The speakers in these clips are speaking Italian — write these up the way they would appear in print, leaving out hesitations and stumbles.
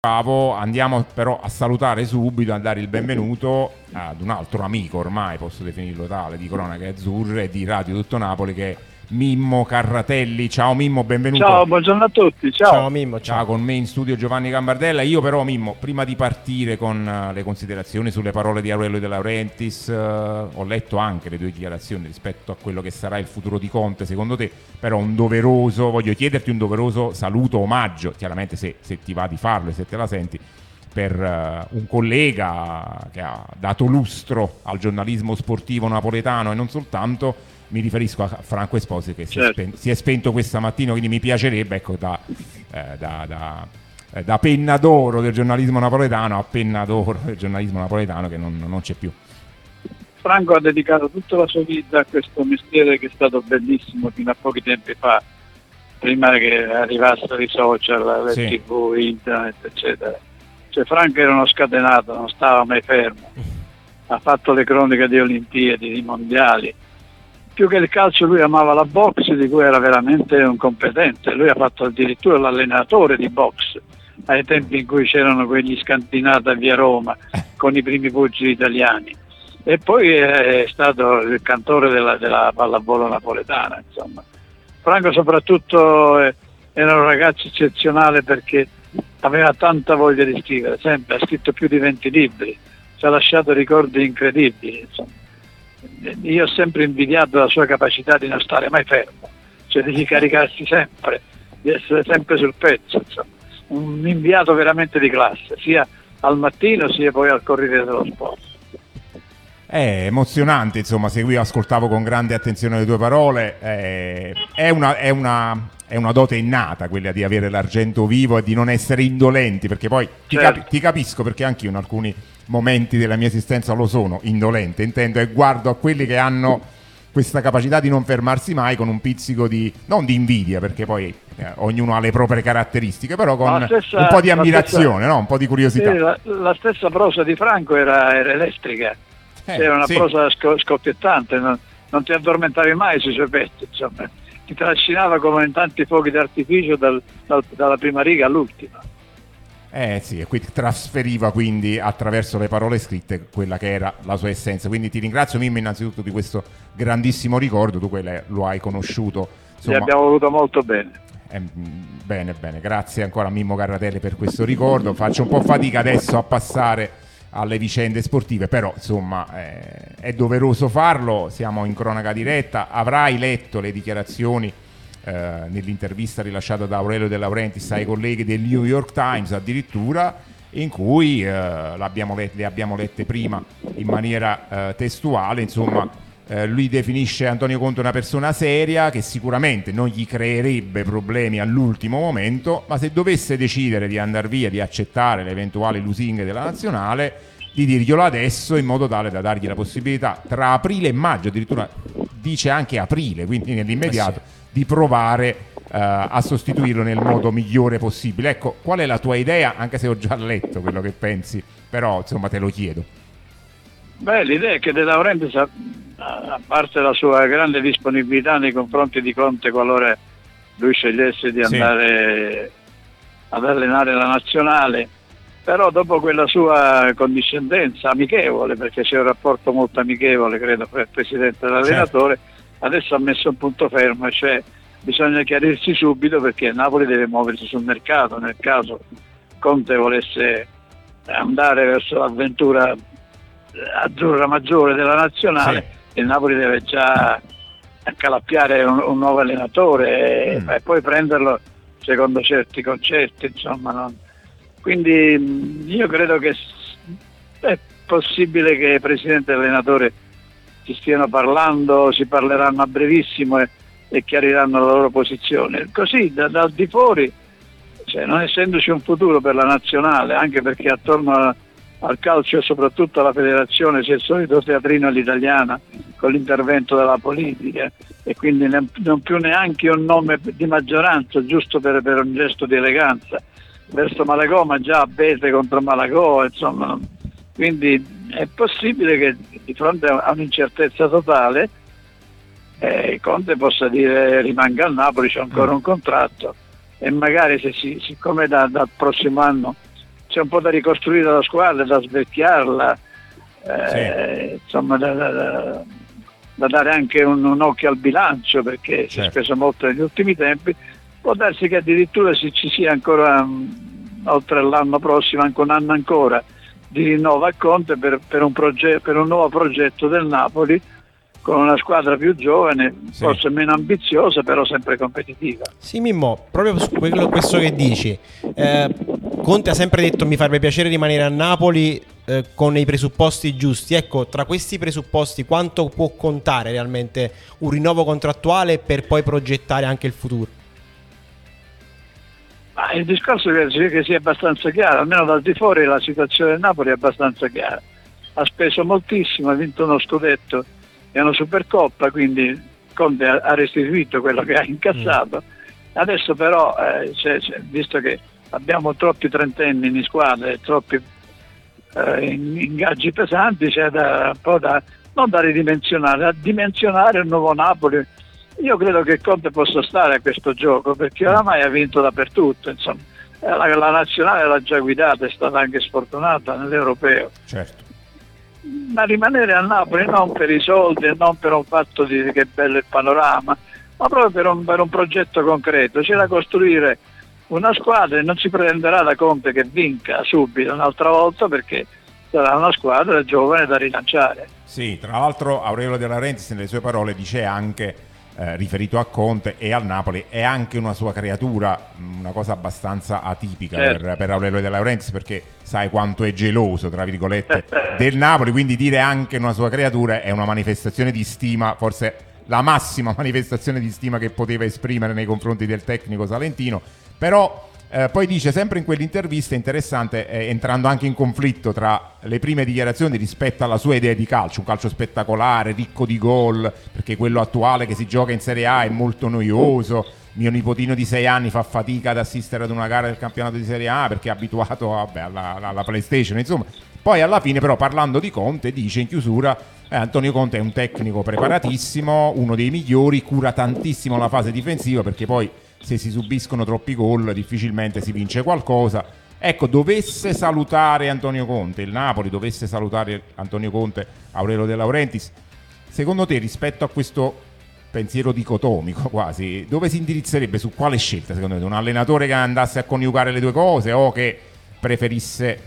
Bravo, andiamo però a salutare subito, a dare il benvenuto ad un altro amico, ormai posso definirlo tale, di Cronache Azzurre e di Radio Tutto Napoli, che è Mimmo Carratelli. Ciao Mimmo, benvenuto. Ciao, buongiorno a tutti. Ciao Mimmo, Ciao, con me in studio Giovanni Gambardella. Io però Mimmo, prima di partire con le considerazioni sulle parole di Aurelio De Laurentiis, ho letto anche le tue dichiarazioni rispetto a quello che sarà il futuro di Conte, secondo te, però voglio chiederti un doveroso saluto, omaggio, chiaramente se ti va di farlo e se te la senti, per un collega che ha dato lustro al giornalismo sportivo napoletano e non soltanto. Mi riferisco a Franco Esposito, che si è spento questa mattina, quindi mi piacerebbe, ecco, da penna d'oro del giornalismo napoletano a penna d'oro del giornalismo napoletano che non c'è più. Franco ha dedicato tutta la sua vita a questo mestiere che è stato bellissimo fino a pochi tempi fa, prima che arrivassero i social, le TV, internet, eccetera. Cioè Franco era uno scatenato, non stava mai fermo. Ha fatto le croniche di Olimpiadi, di mondiali. Più che il calcio lui amava la box, di cui era veramente un competente. Lui ha fatto addirittura l'allenatore di box ai tempi in cui c'erano quegli scantinati a via Roma con i primi pugili italiani, e poi è stato il cantore della pallavolo napoletana. Insomma, Franco soprattutto era un ragazzo eccezionale perché aveva tanta voglia di scrivere, sempre ha scritto più di 20 libri, ci ha lasciato ricordi incredibili. Insomma, io ho sempre invidiato la sua capacità di non stare mai fermo, cioè di caricarsi sempre, di essere sempre sul pezzo, insomma. Un inviato veramente di classe, sia al mattino sia poi al Corriere dello Sport. È emozionante, insomma, ascoltavo con grande attenzione le tue parole. È una dote innata quella di avere l'argento vivo e di non essere indolenti, perché poi ti capisco, perché anche io in alcuni momenti della mia esistenza lo sono indolente, intendo, e guardo a quelli che hanno questa capacità di non fermarsi mai, con un pizzico non di invidia, perché poi ognuno ha le proprie caratteristiche, però con un po' di ammirazione, un po' di curiosità. Sì, la stessa prosa di Franco era elettrica, era una prosa scoppiettante, non ti addormentavi mai sui suoi pezzi, insomma, ti trascinava come in tanti fuochi d'artificio dalla prima riga all'ultima. Sì, e qui trasferiva quindi attraverso le parole scritte quella che era la sua essenza. Quindi ti ringrazio Mimmo innanzitutto di questo grandissimo ricordo, tu lo hai conosciuto. Insomma, ti abbiamo voluto molto bene. Bene, grazie ancora a Mimmo Carratelli per questo ricordo. Faccio un po' fatica adesso a passare alle vicende sportive, però insomma è doveroso farlo, siamo in cronaca diretta. Avrai letto le dichiarazioni nell'intervista rilasciata da Aurelio De Laurentiis ai colleghi del New York Times, addirittura, in cui le abbiamo lette prima in maniera testuale. Insomma, lui definisce Antonio Conte una persona seria, che sicuramente non gli creerebbe problemi all'ultimo momento, ma se dovesse decidere di andare via, di accettare le eventuali lusinghe della nazionale, di dirglielo adesso, in modo tale da dargli la possibilità tra aprile e maggio, addirittura dice anche aprile, quindi nell'immediato, di provare a sostituirlo nel modo migliore possibile. Ecco, qual è la tua idea? Anche se ho già letto quello che pensi, però insomma te lo chiedo. L'idea è che De Laurentiis, a parte la sua grande disponibilità nei confronti di Conte qualora lui scegliesse di andare ad allenare la nazionale, però dopo quella sua condiscendenza amichevole, perché c'è un rapporto molto amichevole credo fra il presidente e l'allenatore, adesso ha messo un punto fermo, cioè bisogna chiarirsi subito, perché Napoli deve muoversi sul mercato. Nel caso Conte volesse andare verso l'avventura azzurra maggiore della nazionale, il Napoli deve già accalappiare un nuovo allenatore e poi prenderlo secondo certi concetti, insomma, quindi io credo che è possibile che presidente e allenatore si stiano parlando, si parleranno a brevissimo e chiariranno la loro posizione. Così dal di fuori, cioè, non essendoci un futuro per la nazionale, anche perché attorno al calcio e soprattutto alla federazione c'è il solito teatrino all'italiana con l'intervento della politica, e quindi non più neanche un nome di maggioranza, giusto per un gesto di eleganza verso Malagò, ma già Abete contro Malagò, insomma. Quindi è possibile che di fronte a un'incertezza totale Conte possa dire rimanga al Napoli, c'è ancora un contratto, e magari siccome dal prossimo anno c'è un po' da ricostruire la squadra, da svecchiarla, insomma da dare anche un occhio al bilancio, perché si è speso molto negli ultimi tempi. Può darsi che addirittura ci sia ancora, oltre all'anno prossimo, anche un anno ancora di rinnovo a Conte per un nuovo progetto del Napoli, con una squadra più giovane, forse meno ambiziosa, però sempre competitiva. Sì, Mimmo, proprio su questo che dici, Conte ha sempre detto mi farebbe piacere rimanere a Napoli con i presupposti giusti. Ecco, tra questi presupposti quanto può contare realmente un rinnovo contrattuale per poi progettare anche il futuro? Il discorso è che sia abbastanza chiaro, almeno dal di fuori la situazione del Napoli è abbastanza chiara. Ha speso moltissimo, ha vinto uno scudetto e una Supercoppa, quindi Conte ha restituito quello che ha incassato. Adesso però, visto che abbiamo troppi trentenni in squadra e troppi ingaggi pesanti, c'è non da ridimensionare, a dimensionare un nuovo Napoli. Io credo che Conte possa stare a questo gioco, perché oramai ha vinto dappertutto, insomma. La nazionale l'ha già guidata, è stata anche sfortunata nell'europeo. Certo. Ma rimanere a Napoli non per i soldi e non per un fatto di che bello il panorama, ma proprio per un progetto concreto. C'è da costruire una squadra e non si pretenderà da Conte che vinca subito un'altra volta, perché sarà una squadra giovane da rilanciare. Sì, tra l'altro Aurelio De Laurentiis nelle sue parole dice anche, riferito a Conte e al Napoli, è anche una sua creatura, una cosa abbastanza atipica, certo, per Aurelio De Laurentiis, perché sai quanto è geloso, tra virgolette, del Napoli, quindi dire anche una sua creatura è una manifestazione di stima, forse la massima manifestazione di stima che poteva esprimere nei confronti del tecnico salentino. Però poi dice sempre in quell'intervista, interessante, entrando anche in conflitto tra le prime dichiarazioni rispetto alla sua idea di calcio, un calcio spettacolare, ricco di gol, perché quello attuale che si gioca in Serie A è molto noioso, mio nipotino di 6 anni fa fatica ad assistere ad una gara del campionato di Serie A perché è abituato alla PlayStation, insomma. Poi alla fine però, parlando di Conte, dice in chiusura Antonio Conte è un tecnico preparatissimo, uno dei migliori, cura tantissimo la fase difensiva, perché poi se si subiscono troppi gol difficilmente si vince qualcosa. Ecco, dovesse salutare Antonio Conte, il Napoli dovesse salutare Antonio Conte, Aurelio De Laurentiis, secondo te, rispetto a questo pensiero dicotomico quasi, dove si indirizzerebbe, su quale scelta secondo te? Un allenatore che andasse a coniugare le due cose o che preferisse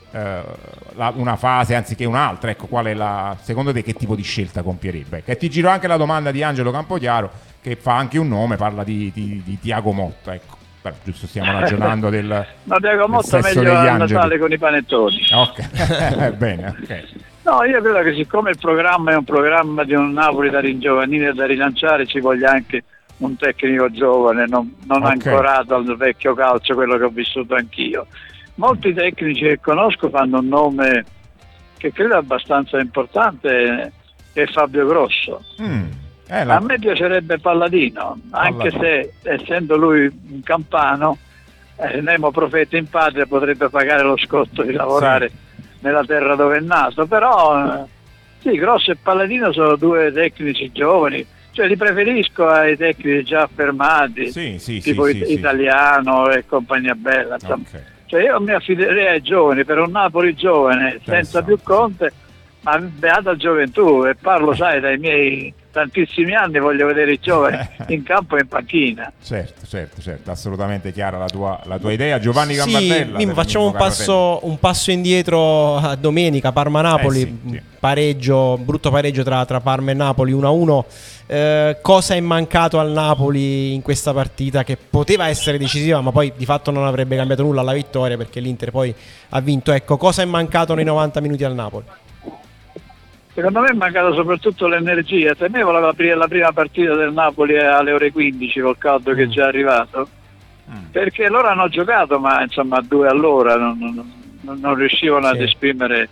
una fase anziché un'altra? Ecco, qual è secondo te, che tipo di scelta compierebbe? Che ti giro anche la domanda di Angelo Campochiaro, che fa anche un nome, parla di Tiago Motta, ecco. Però, giusto, stiamo ragionando ma Tiago Motta meglio a Natale con i panettoni. Ok, bene, ok. No, io credo che siccome il programma è un programma di un Napoli da ringiovanire e da rilanciare, ci voglia anche un tecnico giovane, non ancorato al vecchio calcio, quello che ho vissuto anch'io. Molti tecnici che conosco fanno un nome che credo abbastanza importante, che è Fabio Grosso. A me piacerebbe Palladino, anche se essendo lui un campano, Nemo profeta in patria, potrebbe pagare lo scotto di lavorare nella terra dove è nato. Però sì, Grosso e Palladino sono due tecnici giovani, cioè li preferisco ai tecnici già affermati, tipo Italiano e compagnia bella, okay. Cioè io mi affiderei ai giovani, per un Napoli giovane, senza più Conte, ma beata gioventù, e parlo, sai, dai miei tantissimi anni, voglio vedere i giovani in campo e in panchina. Certo, assolutamente chiara la tua idea. Giovanni Gambardella. Sì, facciamo un passo indietro a domenica, Parma-Napoli, pareggio, brutto pareggio tra Parma e Napoli, 1-1. Cosa è mancato al Napoli in questa partita, che poteva essere decisiva, ma poi di fatto non avrebbe cambiato nulla alla vittoria, perché l'Inter poi ha vinto? Ecco, cosa è mancato nei 90 minuti al Napoli? Secondo me è mancata soprattutto l'energia. Temevo la prima partita del Napoli alle ore 15 col caldo che è già arrivato, perché loro hanno giocato, ma insomma a 2 all'ora non riuscivano ad esprimere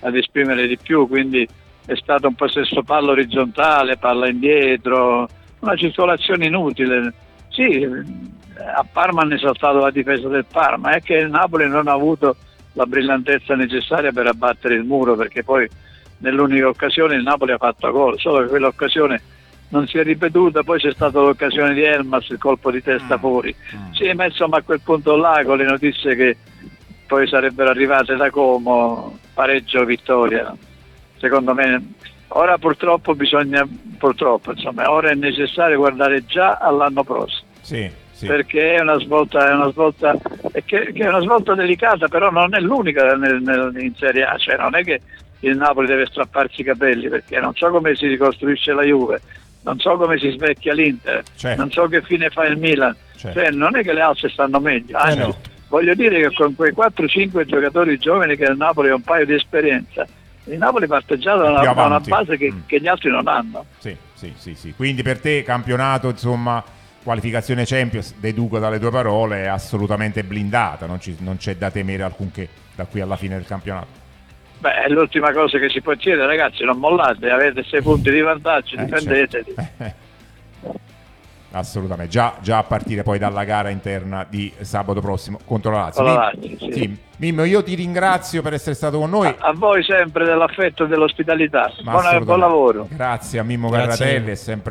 di più, quindi è stato un possesso palla orizzontale, palla indietro, una circolazione inutile. Sì, a Parma hanno esaltato la difesa del Parma, è che il Napoli non ha avuto la brillantezza necessaria per abbattere il muro, perché poi nell'unica occasione il Napoli ha fatto gol, solo che quell'occasione non si è ripetuta. Poi c'è stata l'occasione di Elmas, il colpo di testa fuori. Sì, ma insomma a quel punto là, con le notizie che poi sarebbero arrivate da Como, pareggio vittoria. Secondo me ora ora è necessario guardare già all'anno prossimo. Sì. Perché è una svolta che è una svolta delicata, però non è l'unica in Serie A, cioè non è che il Napoli deve strapparsi i capelli, perché non so come si ricostruisce la Juve, non so come si svecchia l'Inter, certo. Non so che fine fa il Milan, certo. Cioè non è che le altre stanno meglio, anzi, no. Voglio dire che con quei 4-5 giocatori giovani che il Napoli ha un paio di esperienza, il Napoli parte già da una base che gli altri non hanno. Sì. Quindi per te campionato, insomma, qualificazione Champions, deduco dalle tue parole, è assolutamente blindata, non c'è da temere alcunché da qui alla fine del campionato. Beh, è l'ultima cosa che si può chiedere, ragazzi, non mollate, avete 6 punti di vantaggio, difendeteli. Certo. Assolutamente, già a partire poi dalla gara interna di sabato prossimo contro la Lazio. Sì. Mimmo, io ti ringrazio per essere stato con noi. A voi sempre dell'affetto e dell'ospitalità. Buon lavoro. Grazie a Mimmo Garratelli, è sempre